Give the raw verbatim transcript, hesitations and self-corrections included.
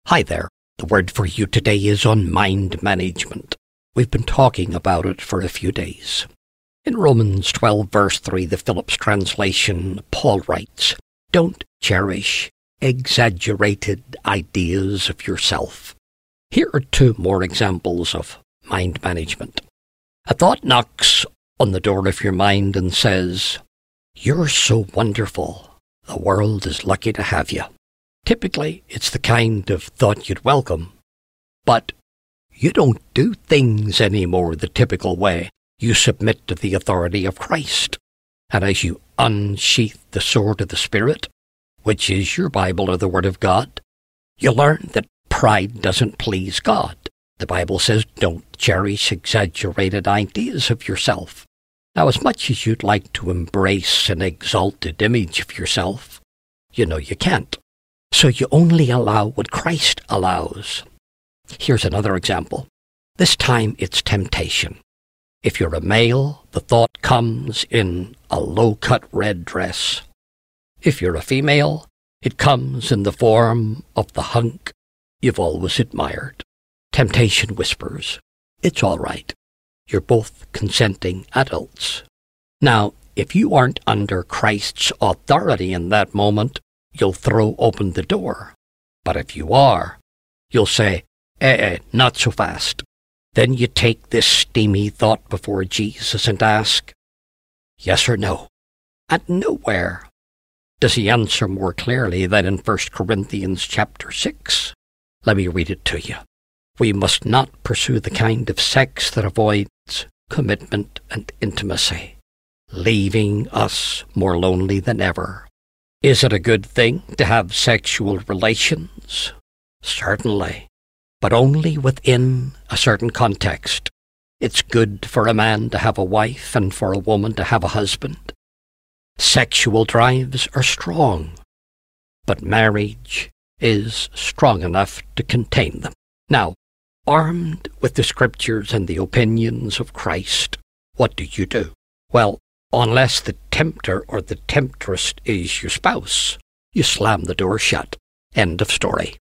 Hi there. The word for you today is on mind management. We've been talking about it for a few days. In Romans twelve, verse three, the Phillips translation, Paul writes, "Don't cherish exaggerated ideas of yourself." Here are two more examples of mind management. A thought knocks on the door of your mind and says, "You're so wonderful. The world is lucky to have you." Typically, it's the kind of thought you'd welcome, but you don't do things anymore the typical way. You submit to the authority of Christ, and as you unsheath the sword of the Spirit, which is your Bible or the Word of God, you learn that pride doesn't please God. The Bible says don't cherish exaggerated ideas of yourself. Now, as much as you'd like to embrace an exalted image of yourself, you know you can't. So you only allow what Christ allows. Here's another example. This time it's temptation. If you're a male, the thought comes in a low-cut red dress. If you're a female, it comes in the form of the hunk you've always admired. Temptation whispers, "It's all right. You're both consenting adults." Now, if you aren't under Christ's authority in that moment, you'll throw open the door. But if you are, you'll say, eh, eh, not so fast. Then you take this steamy thought before Jesus and ask, yes or no? And nowhere does he answer more clearly than in First Corinthians chapter six. Let me read it to you. "We must not pursue the kind of sex that avoids commitment and intimacy, leaving us more lonely than ever." Is it a good thing to have sexual relations? Certainly, but only within a certain context. It's good for a man to have a wife and for a woman to have a husband. Sexual drives are strong, but marriage is strong enough to contain them. Now, armed with the scriptures and the opinions of Christ, what do you do? Well, unless the tempter or the temptress is your spouse, you slam the door shut. End of story.